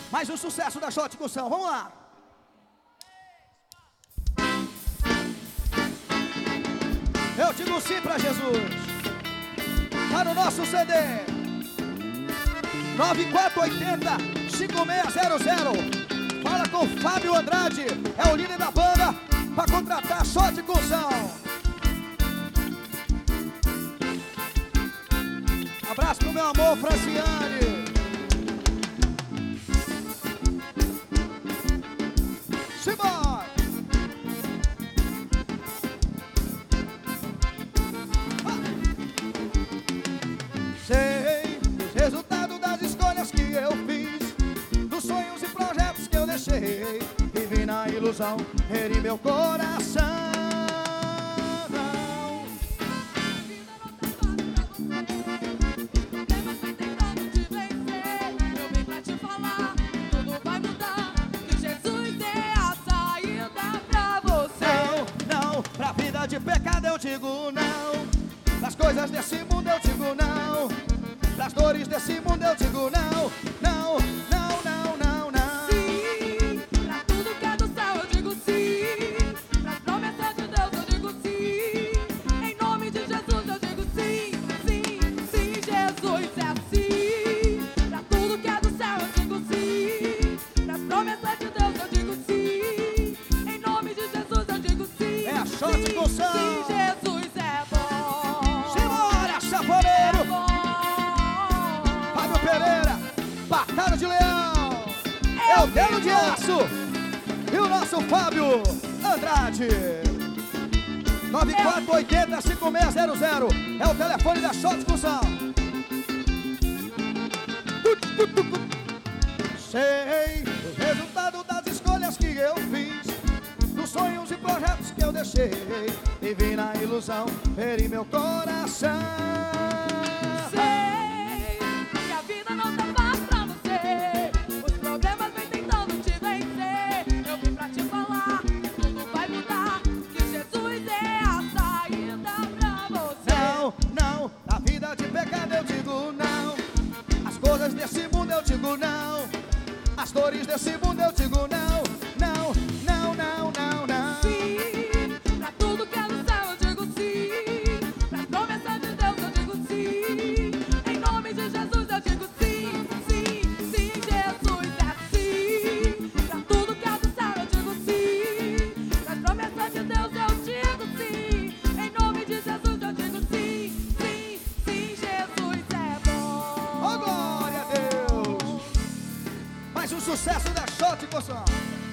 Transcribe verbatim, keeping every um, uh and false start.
Mais um sucesso da Shot Cussão, vamos lá. Eu digo sim pra Jesus. Para o nosso C D nove quatro oito zero, cinco seis zero zero. Fala com Fábio Andrade, é o líder da banda, pra contratar Shot Cussão. Abraço pro meu amor, Franciane. Simbora! Sei os resultados das escolhas que eu fiz, dos sonhos e projetos que eu deixei. Vivi na ilusão, feri meu coração. De pecado eu digo não, das coisas desse mundo eu digo não, das dores desse mundo eu digo não, não, não, não, não, não. Sim, pra tudo que é do céu eu digo sim, pras promessas de Deus eu digo sim, em nome de Jesus eu digo sim, sim, sim, Jesus é assim. Pra tudo que é do céu eu digo sim, pras promessas de Deus eu digo sim, em nome de Jesus eu digo sim. É a Shot Cussão. Sim, Jesus é bom. Simbora, safoneiro. É bom. Fábio Pereira, Batalha de Leão, é o Delo de Aço e o nosso Fábio Andrade. Nove quatro oito zero, cinco seis zero zero é o telefone da Shot Cussão. Sei o resultado das escolhas que eu fiz, dos sonhos e projetos que eu deixei. Vivi na ilusão, feri meu coração. Sei que a vida não tá fácil pra você, os problemas vêm tentando te vencer. Eu vim pra te falar, tudo vai mudar, que Jesus é a saída pra você. Não, não, na vida de pecado eu digo não, as coisas desse mundo eu digo não, as dores desse mundo eu digo não, não, não, não, não, não. Sim, pra tudo que é do céu eu digo sim, pras promessas de Deus eu digo sim, em nome de Jesus eu digo sim, sim, sim, Jesus é assim. Pra tudo que é do céu eu digo sim, pras promessas de Deus eu digo sim, em nome de Jesus eu digo sim, sim, sim, Jesus é bom. Oh, glória a Deus! Mais um sucesso da Shot Cussão.